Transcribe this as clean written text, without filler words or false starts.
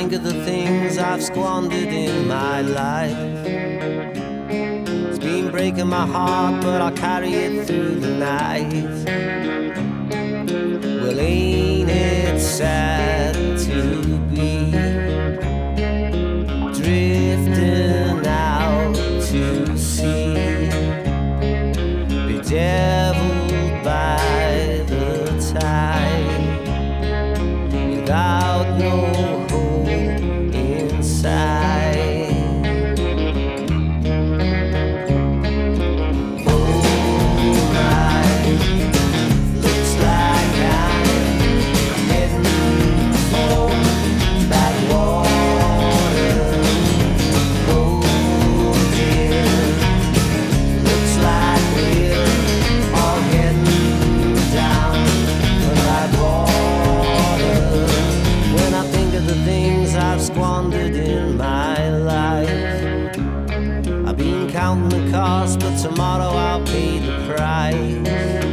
think of the things I've squandered in my life, it's been breaking my heart, but I'll carry it through the night. Well, ain't it sad to be drifting out to sea, bedeviled by the tide, without no hope inside. I've squandered in my life, I've been counting the cost, but tomorrow I'll pay the price.